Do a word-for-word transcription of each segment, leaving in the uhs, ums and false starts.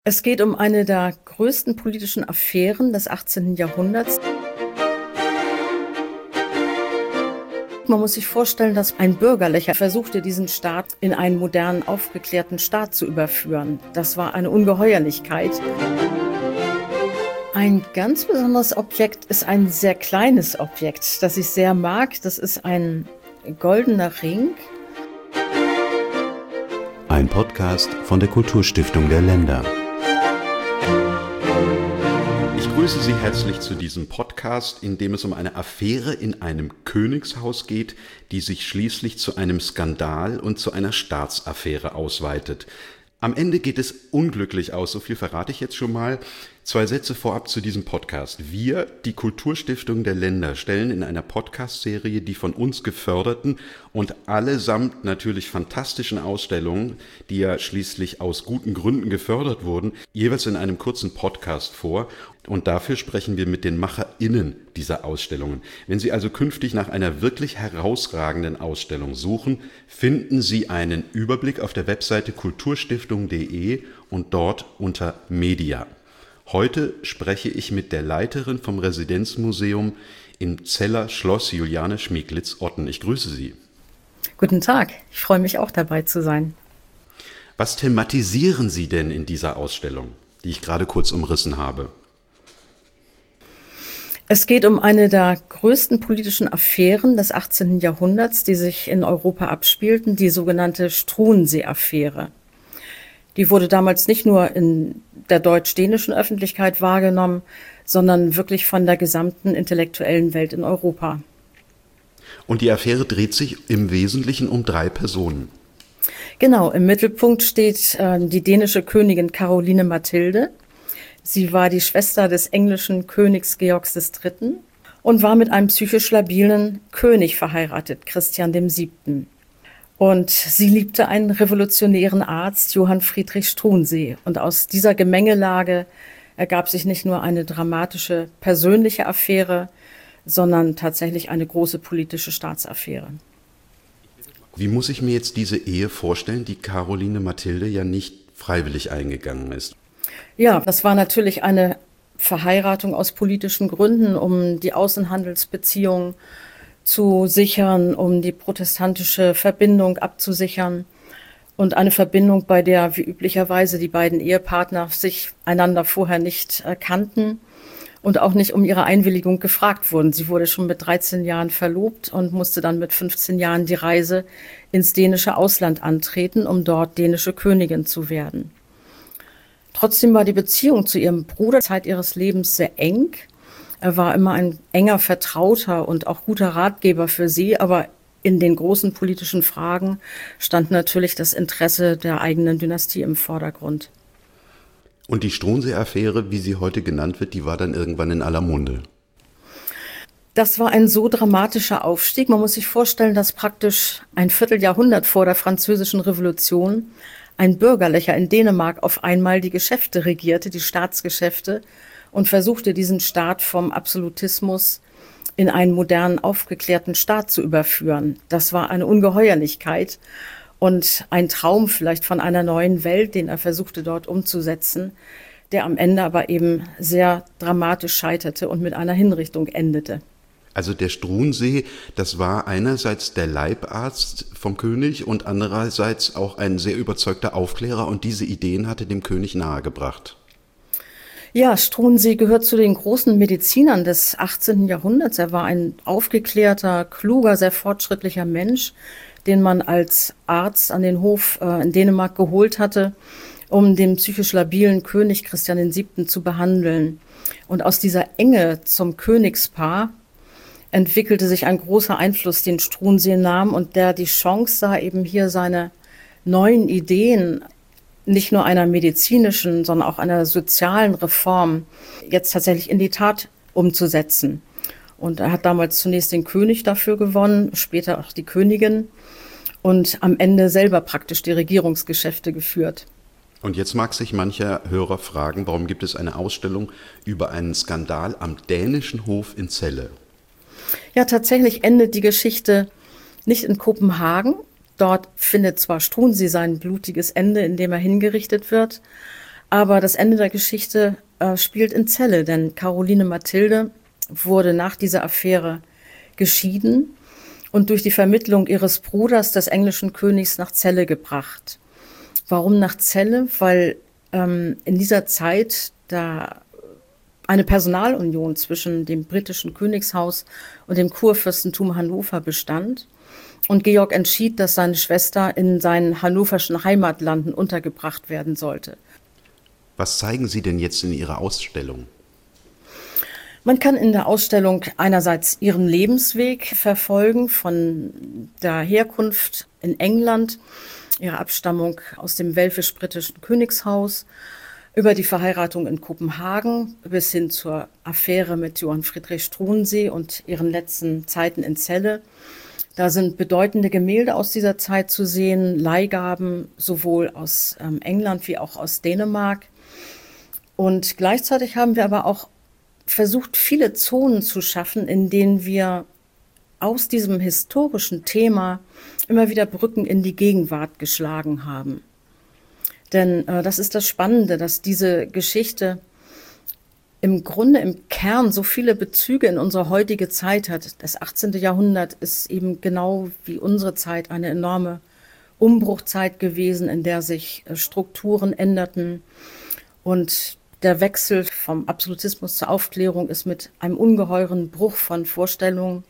Es geht um eine der größten politischen Affären des achtzehnten Jahrhunderts. Man muss sich vorstellen, dass ein Bürgerlicher versuchte, diesen Staat in einen modernen, aufgeklärten Staat zu überführen. Das war eine Ungeheuerlichkeit. Ein ganz besonderes Objekt ist ein sehr kleines Objekt, das ich sehr mag. Das ist ein goldener Ring. Ein Podcast von der Kulturstiftung der Länder. Ich grüße Sie herzlich zu diesem Podcast, in dem es um eine Affäre in einem Königshaus geht, die sich schließlich zu einem Skandal und zu einer Staatsaffäre ausweitet. Am Ende geht es unglücklich aus, so viel verrate ich jetzt schon mal. Zwei Sätze vorab zu diesem Podcast. Wir, die Kulturstiftung der Länder, stellen in einer Podcast-Serie die von uns geförderten und allesamt natürlich fantastischen Ausstellungen, die ja schließlich aus guten Gründen gefördert wurden, jeweils in einem kurzen Podcast vor. Und dafür sprechen wir mit den MacherInnen dieser Ausstellungen. Wenn Sie also künftig nach einer wirklich herausragenden Ausstellung suchen, finden Sie einen Überblick auf der Webseite kulturstiftung punkt de und dort unter Media. Heute spreche ich mit der Leiterin vom Residenzmuseum im Zeller Schloss Juliane Schmieglitz-Otten. Ich grüße Sie. Guten Tag, ich freue mich auch dabei zu sein. Was thematisieren Sie denn in dieser Ausstellung, die ich gerade kurz umrissen habe? Es geht um eine der größten politischen Affären des achtzehnten Jahrhunderts, die sich in Europa abspielten, die sogenannte Struensee-Affäre. Die wurde damals nicht nur in der deutsch-dänischen Öffentlichkeit wahrgenommen, sondern wirklich von der gesamten intellektuellen Welt in Europa. Und die Affäre dreht sich im Wesentlichen um drei Personen. Genau, im Mittelpunkt steht äh, die dänische Königin Caroline Mathilde. Sie war die Schwester des englischen Königs Georgs des Dritten und war mit einem psychisch labilen König verheiratet, Christian der Siebte. Und sie liebte einen revolutionären Arzt, Johann Friedrich Struensee. Und aus dieser Gemengelage ergab sich nicht nur eine dramatische persönliche Affäre, sondern tatsächlich eine große politische Staatsaffäre. Wie muss ich mir jetzt diese Ehe vorstellen, die Caroline Mathilde ja nicht freiwillig eingegangen ist? Ja, das war natürlich eine Verheiratung aus politischen Gründen, um die Außenhandelsbeziehungen zu sichern, um die protestantische Verbindung abzusichern und eine Verbindung, bei der wie üblicherweise die beiden Ehepartner sich einander vorher nicht äh, kannten und auch nicht um ihre Einwilligung gefragt wurden. Sie wurde schon mit dreizehn Jahren verlobt und musste dann mit fünfzehn Jahren die Reise ins dänische Ausland antreten, um dort dänische Königin zu werden. Trotzdem war die Beziehung zu ihrem Bruder Zeit ihres Lebens sehr eng. Er war immer ein enger Vertrauter und auch guter Ratgeber für sie, aber in den großen politischen Fragen stand natürlich das Interesse der eigenen Dynastie im Vordergrund. Und die Struensee-Affäre, wie sie heute genannt wird, die war dann irgendwann in aller Munde. Das war ein so dramatischer Aufstieg. Man muss sich vorstellen, dass praktisch ein Vierteljahrhundert vor der Französischen Revolution ein Bürgerlicher in Dänemark auf einmal die Geschäfte regierte, die Staatsgeschäfte, und versuchte, diesen Staat vom Absolutismus in einen modernen, aufgeklärten Staat zu überführen. Das war eine Ungeheuerlichkeit und ein Traum vielleicht von einer neuen Welt, den er versuchte dort umzusetzen, der am Ende aber eben sehr dramatisch scheiterte und mit einer Hinrichtung endete. Also der Struensee, das war einerseits der Leibarzt vom König und andererseits auch ein sehr überzeugter Aufklärer, und diese Ideen hatte dem König nahegebracht. Ja, Struensee gehört zu den großen Medizinern des achtzehnten Jahrhunderts. Er war ein aufgeklärter, kluger, sehr fortschrittlicher Mensch, den man als Arzt an den Hof äh, in Dänemark geholt hatte, um den psychisch labilen König Christian der Siebte zu behandeln. Und aus dieser Enge zum Königspaar entwickelte sich ein großer Einfluss, den Struensee nahm und der die Chance sah, eben hier seine neuen Ideen nicht nur einer medizinischen, sondern auch einer sozialen Reform jetzt tatsächlich in die Tat umzusetzen. Und er hat damals zunächst den König dafür gewonnen, später auch die Königin und am Ende selber praktisch die Regierungsgeschäfte geführt. Und jetzt mag sich mancher Hörer fragen, warum gibt es eine Ausstellung über einen Skandal am dänischen Hof in Celle? Ja, tatsächlich endet die Geschichte nicht in Kopenhagen. Dort findet zwar Struensee sein blutiges Ende, indem er hingerichtet wird, Aber das Ende der Geschichte äh, spielt in Celle, denn Caroline Mathilde wurde nach dieser Affäre geschieden und durch die Vermittlung ihres Bruders, des englischen Königs, nach Celle gebracht. Warum nach Celle? Weil ähm, in dieser Zeit da eine Personalunion zwischen dem britischen Königshaus und dem Kurfürstentum Hannover bestand. Und Georg entschied, dass seine Schwester in seinen hannoverschen Heimatlanden untergebracht werden sollte. Was zeigen Sie denn jetzt in Ihrer Ausstellung? Man kann in der Ausstellung einerseits ihren Lebensweg verfolgen, von der Herkunft in England, ihre Abstammung aus dem welfisch-britischen Königshaus, über die Verheiratung in Kopenhagen bis hin zur Affäre mit Johann Friedrich Struensee und ihren letzten Zeiten in Celle. Da sind bedeutende Gemälde aus dieser Zeit zu sehen, Leihgaben sowohl aus ähm, England wie auch aus Dänemark. Und gleichzeitig haben wir aber auch versucht, viele Zonen zu schaffen, in denen wir aus diesem historischen Thema immer wieder Brücken in die Gegenwart geschlagen haben. Denn äh, das ist das Spannende, dass diese Geschichte im Grunde im Kern so viele Bezüge in unsere heutige Zeit hat. Das achtzehnte Jahrhundert ist eben genau wie unsere Zeit eine enorme Umbruchzeit gewesen, in der sich äh, Strukturen änderten. Und der Wechsel vom Absolutismus zur Aufklärung ist mit einem ungeheuren Bruch von Vorstellungen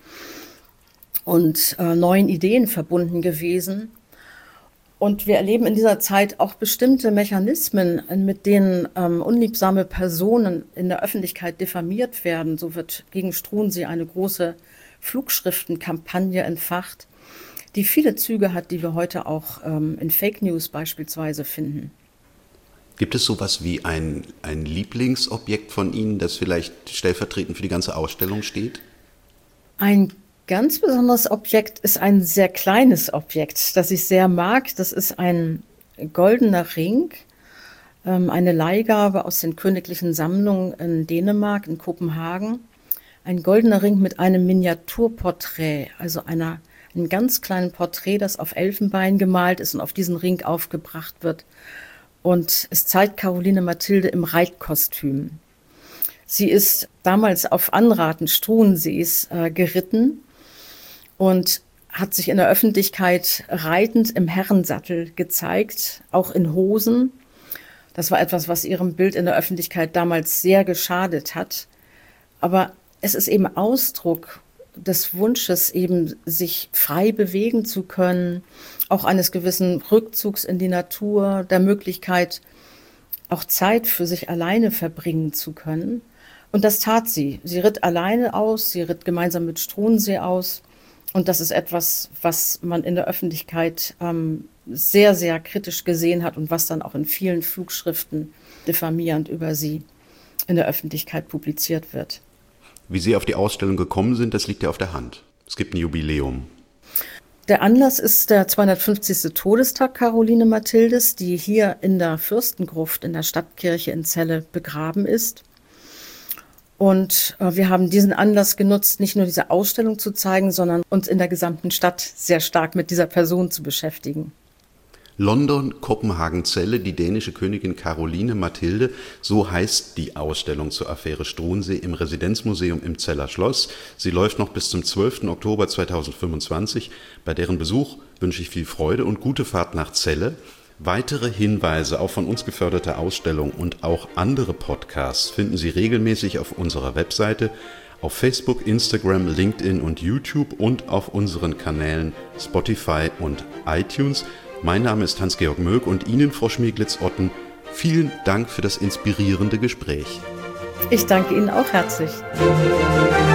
und äh, neuen Ideen verbunden gewesen. Und wir erleben in dieser Zeit auch bestimmte Mechanismen, mit denen ähm, unliebsame Personen in der Öffentlichkeit diffamiert werden. So wird gegen Struensee eine große Flugschriftenkampagne entfacht, die viele Züge hat, die wir heute auch ähm, in Fake News beispielsweise finden. Gibt es sowas wie ein, ein Lieblingsobjekt von Ihnen, das vielleicht stellvertretend für die ganze Ausstellung steht? Ein ganz besonderes Objekt ist ein sehr kleines Objekt, das ich sehr mag. Das ist ein goldener Ring, ähm, eine Leihgabe aus den königlichen Sammlungen in Dänemark, in Kopenhagen. Ein goldener Ring mit einem Miniaturporträt, also einer, einem ganz kleinen Porträt, das auf Elfenbein gemalt ist und auf diesen Ring aufgebracht wird. Und es zeigt Caroline Mathilde im Reitkostüm. Sie ist damals auf Anraten Struensees äh, geritten und hat sich in der Öffentlichkeit reitend im Herrensattel gezeigt, auch in Hosen. Das war etwas, was ihrem Bild in der Öffentlichkeit damals sehr geschadet hat. Aber es ist eben Ausdruck des Wunsches, eben sich frei bewegen zu können, auch eines gewissen Rückzugs in die Natur, der Möglichkeit, auch Zeit für sich alleine verbringen zu können. Und das tat sie. Sie ritt alleine aus, sie ritt gemeinsam mit Struensee aus. Und das ist etwas, was man in der Öffentlichkeit ähm, sehr, sehr kritisch gesehen hat und was dann auch in vielen Flugschriften diffamierend über sie in der Öffentlichkeit publiziert wird. Wie Sie auf die Ausstellung gekommen sind, das liegt ja auf der Hand. Es gibt ein Jubiläum. Der Anlass ist der zweihundertfünfzigste Todestag Caroline Mathildes, die hier in der Fürstengruft in der Stadtkirche in Celle begraben ist. Und äh, wir haben diesen Anlass genutzt, nicht nur diese Ausstellung zu zeigen, sondern uns in der gesamten Stadt sehr stark mit dieser Person zu beschäftigen. London, Kopenhagen, Celle, die dänische Königin Caroline Mathilde, so heißt die Ausstellung zur Affäre Struensee im Residenzmuseum im Celler Schloss. Sie läuft noch bis zum zwölften Oktober zweitausendfünfundzwanzig. Bei deren Besuch wünsche ich viel Freude und gute Fahrt nach Celle. Weitere Hinweise auf von uns geförderte Ausstellungen und auch andere Podcasts finden Sie regelmäßig auf unserer Webseite, auf Facebook, Instagram, LinkedIn und YouTube und auf unseren Kanälen Spotify und iTunes. Mein Name ist Hans-Georg Möck und Ihnen, Frau Schmieglitz-Otten, vielen Dank für das inspirierende Gespräch. Ich danke Ihnen auch herzlich.